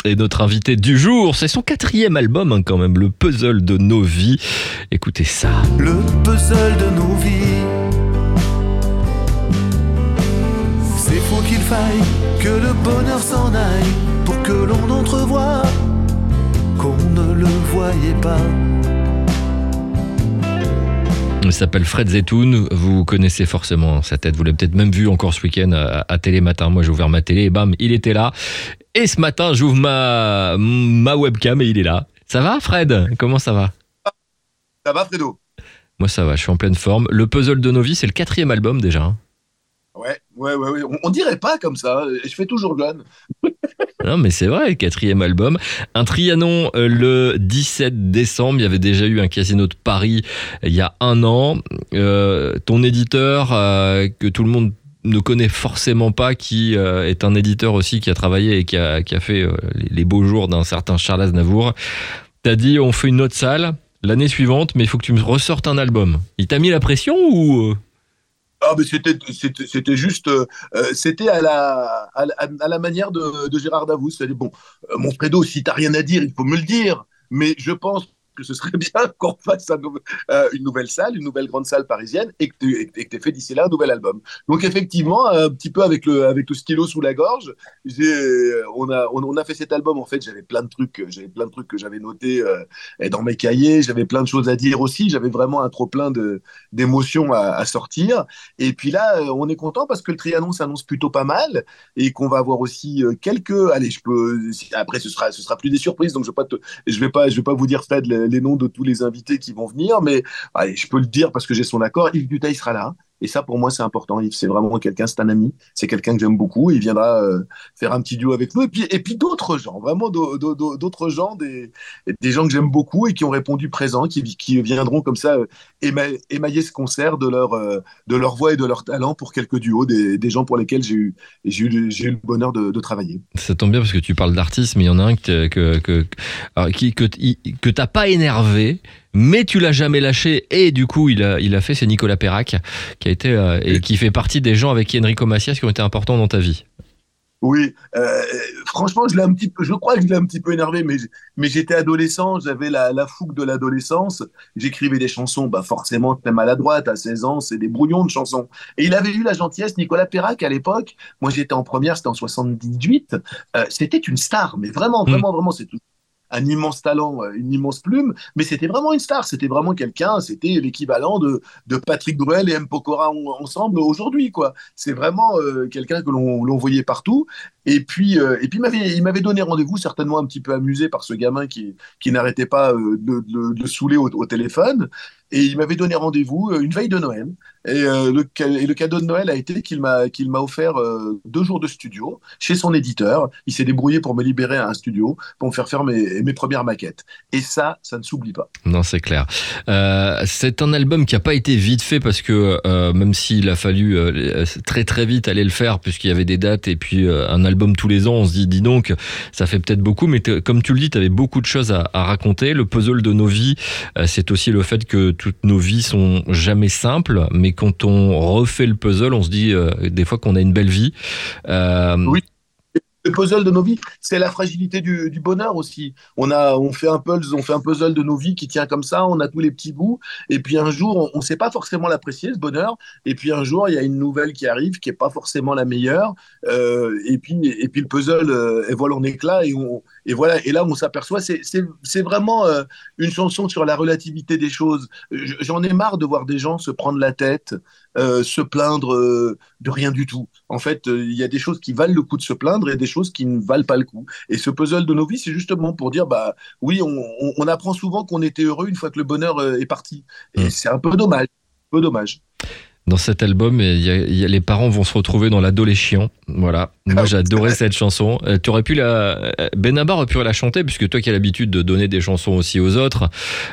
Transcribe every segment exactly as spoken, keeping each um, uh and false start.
Et notre invité du jour, c'est son quatrième album hein, quand même, le puzzle de nos vies. Écoutez ça. Le puzzle de nos vies. C'est faux qu'il faille que le bonheur s'en aille pour que l'on entrevoie qu'on ne le voyait pas. Il s'appelle Fred Zetoun, vous connaissez forcément sa tête, vous l'avez peut-être même vu encore ce week-end à, à Télé Matin. Moi j'ai ouvert ma télé et bam, il était là. Et ce matin j'ouvre ma, ma webcam et il est là. Ça va Fred ? Comment ça va ? Ça va Fredo ? Moi ça va, je suis en pleine forme. Le puzzle de nos vies, c'est le quatrième album déjà. Hein. Ouais, ouais, ouais, ouais. On, on dirait pas comme ça, je fais toujours jeune. Non mais c'est vrai, le quatrième album. Un Trianon euh, le dix-sept décembre, il y avait déjà eu un Casino de Paris euh, il y a un an. Euh, ton éditeur, euh, que tout le monde ne connaît forcément pas, qui euh, est un éditeur aussi qui a travaillé et qui a, qui a fait euh, les, les beaux jours d'un certain Charles Aznavour, t'as dit on fait une autre salle l'année suivante, mais il faut que tu me ressortes un album. Il t'a mis la pression ou... Ah, mais c'était, c'était, c'était juste, euh, c'était à la, à la, à la manière de, de Gérard Davoust. C'est-à-dire, bon, euh, mon Fredo, si t'as rien à dire, il faut me le dire. Mais je pense que ce serait bien qu'on fasse un nou- euh, une nouvelle salle, une nouvelle grande salle parisienne, et que tu et que t'aies fait d'ici là un nouvel album. Donc effectivement, un petit peu avec le, avec le stylo sous la gorge, j'ai, on a, on, on a fait cet album. En fait, j'avais plein de trucs, j'avais plein de trucs que j'avais notés euh, dans mes cahiers. J'avais plein de choses à dire aussi. J'avais vraiment un trop plein de d'émotions à, à sortir. Et puis là, euh, on est content parce que le Trianon s'annonce plutôt pas mal et qu'on va avoir aussi euh, quelques. Allez, je peux. si- Après, ce sera, ce sera plus des surprises, donc je vais pas te, je vais pas, je vais pas vous dire Fred les, les noms de tous les invités qui vont venir, mais allez, je peux le dire parce que j'ai son accord. Yves Duteil sera là. Et ça, pour moi, c'est important. Yves, c'est vraiment quelqu'un, c'est un ami, c'est quelqu'un que j'aime beaucoup. Il viendra euh, faire un petit duo avec nous. Et puis, et puis d'autres gens, vraiment d'au- d'au- d'au- d'autres gens, des, des gens que j'aime beaucoup et qui ont répondu présents, qui, qui viendront comme ça euh, éma- émailler ce concert de leur, euh, de leur voix et de leur talent pour quelques duos, des, des gens pour lesquels j'ai eu, j'ai eu, le- j'ai eu le bonheur de, de travailler. Ça tombe bien parce que tu parles d'artistes, mais il y en a un que, que, que, alors, qui, que, que t'as pas énervé, mais tu l'as jamais lâché, et du coup il a, il a fait, c'est Nicolas Perrac, qui a été euh, et qui fait partie des gens avec qui Enrico Macias qui ont été importants dans ta vie. Oui, euh, franchement, je l'ai un petit peu, je crois que je l'ai un petit peu énervé, mais, mais j'étais adolescent, j'avais la, la fougue de l'adolescence, j'écrivais des chansons, bah forcément très maladroites, à seize ans, c'est des brouillons de chansons. Et il avait eu la gentillesse, Nicolas Perrac, à l'époque, moi j'étais en première, c'était en soixante-dix-huit, euh, c'était une star, mais vraiment, Mm. vraiment, vraiment, c'est tout. Un immense talent, euh, une immense plume, mais c'était vraiment une star, c'était vraiment quelqu'un, c'était l'équivalent de, de Patrick Bruel et M. Pokora en- ensemble aujourd'hui, quoi. C'est vraiment euh, quelqu'un que l'on l'on voyait partout. Et puis, euh, et puis il m'avait, il m'avait donné rendez-vous, certainement un petit peu amusé par ce gamin qui, qui n'arrêtait pas euh, de, de- de le saouler au, au téléphone. Et il m'avait donné rendez-vous euh, une veille de Noël. Et, euh, le, ca- et le cadeau de Noël a été qu'il m'a, qu'il m'a offert euh, deux jours de studio chez son éditeur. Il s'est débrouillé pour me libérer un studio, pour me faire faire mes, mes premières maquettes. Et ça, ça ne s'oublie pas. Non, c'est clair. Euh, c'est un album qui a pas été vite fait parce que euh, même s'il a fallu euh, très très vite aller le faire puisqu'il y avait des dates et puis euh, un album tous les ans, on se dit dis donc, ça fait peut-être beaucoup, mais t'es- comme tu le dis, tu avais beaucoup de choses à, à raconter. Le puzzle de nos vies, euh, c'est aussi le fait que toutes nos vies sont jamais simples, mais quand on refait le puzzle, on se dit euh, des fois qu'on a une belle vie. Euh, Oui. Le puzzle de nos vies, c'est la fragilité du, du bonheur aussi. On a, on fait un puzzle, on fait un puzzle de nos vies qui tient comme ça. On a tous les petits bouts. Et puis un jour, on ne sait pas forcément l'apprécier ce bonheur. Et puis un jour, il y a une nouvelle qui arrive qui est pas forcément la meilleure. Euh, et puis, et puis le puzzle euh, elle vole en éclats et on, et voilà. Et là, on s'aperçoit, c'est, c'est, c'est vraiment euh, une chanson sur la relativité des choses. Je- J'en ai marre de voir des gens se prendre la tête, euh, se plaindre euh, de rien du tout. En fait, euh, il y a des choses qui valent le coup de se plaindre et des choses qui ne valent pas le coup. Et ce puzzle de nos vies, c'est justement pour dire, bah oui, on, on- on apprend souvent qu'on était heureux une fois que le bonheur euh, est parti. Et Mm. c'est un peu dommage, un peu dommage. Dans cet album, il y a, il y a- les parents vont se retrouver dans l'adolescent. Voilà. Moi, j'ai adoré cette chanson. Euh, tu aurais pu la, euh, Benabar aurait pu la chanter, puisque toi qui as l'habitude de donner des chansons aussi aux autres,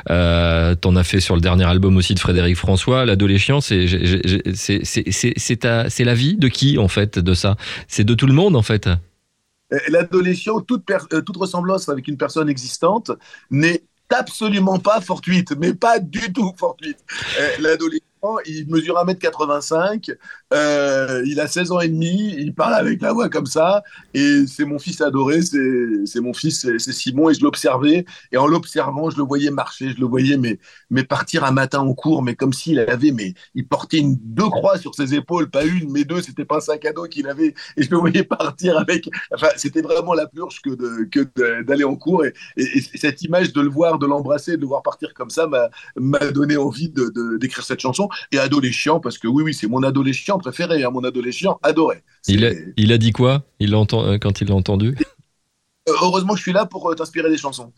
euh, t'en as fait sur le dernier album aussi de Frédéric François. L'adolescent, c'est, j'ai- j'ai- c'est, c'est, c'est, c'est ta- c'est la vie de qui, en fait, de ça? C'est de tout le monde, en fait. Euh, L'adolescent, toute, per- euh, toute ressemblance avec une personne existante n'est absolument pas fortuite, mais pas du tout fortuite. Euh, L'adolescent, il mesure un mètre quatre-vingt-cinq, euh, il a seize ans et demi, il parle avec la voix comme ça, et c'est mon fils adoré, c'est, c'est mon fils, c'est, c'est Simon, et je l'observais, et en l'observant, je le voyais marcher, je le voyais mais, mais partir un matin en cours, mais comme s'il avait, mais il portait une, deux croix sur ses épaules, pas une, mais deux, c'était pas un sac à dos qu'il avait, et je le voyais partir avec, enfin, c'était vraiment la purge que, de, que de, d'aller en cours, et, et, et cette image de le voir, de l'embrasser, de le voir partir comme ça, m'a, m'a donné envie de, de, d'écrire cette chanson. Et adolescent, parce que oui, oui, c'est mon adolescent préféré, hein, mon adolescent adoré. Il a, il a dit quoi il entend, quand il l'a entendu? Euh, heureusement que je suis là pour euh, t'inspirer des chansons.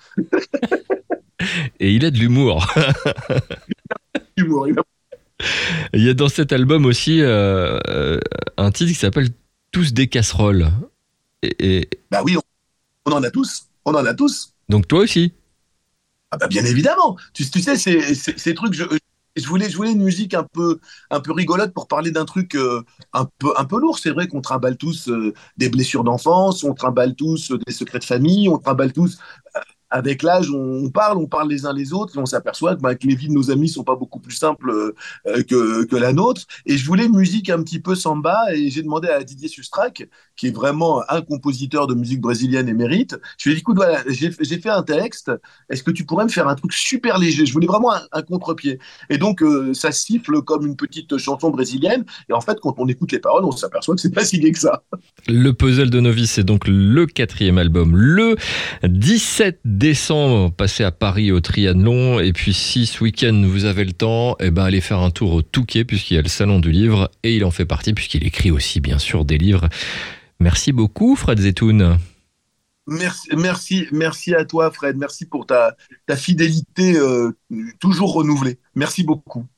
Et il a de l'humour. Humour, il a- Il y a dans cet album aussi euh, euh, un titre qui s'appelle Tous des casseroles. Et, et... Bah oui, on, on en a tous. On en a tous. Donc toi aussi. Ah bah bien évidemment. Tu, tu sais, c'est, c'est, ces trucs, je, je, voulais, je voulais une musique un peu, un peu rigolote pour parler d'un truc euh, un, peu, un peu lourd. C'est vrai qu'on trimballe tous euh, des blessures d'enfance, on trimballe tous euh, des secrets de famille, on trimballe tous avec l'âge, on parle, on parle les uns les autres, et on s'aperçoit que, bah, que les vies de nos amis sont pas beaucoup plus simples euh, que, que la nôtre. Et je voulais une musique un petit peu samba, et j'ai demandé à Didier Sustrac, qui est vraiment un compositeur de musique brésilienne émérite. Je lui ai dit, écoute, voilà, j'ai, j'ai fait un texte, est-ce que tu pourrais me faire un truc super léger? Je voulais vraiment un, un contre-pied. Et donc, euh, ça siffle comme une petite chanson brésilienne, et en fait, quand on écoute les paroles, on s'aperçoit que c'est pas si gai que ça. Le Puzzle de Novice, c'est donc le quatrième album, le dix-sept décembre, passé à Paris au Triathlon. Et puis si ce week-end vous avez le temps, eh ben allez faire un tour au Touquet, puisqu'il y a le salon du livre, et il en fait partie puisqu'il écrit aussi bien sûr des livres. Merci beaucoup Fred Zetoun. Merci, merci, merci à toi Fred, merci pour ta, ta fidélité euh, toujours renouvelée. Merci beaucoup.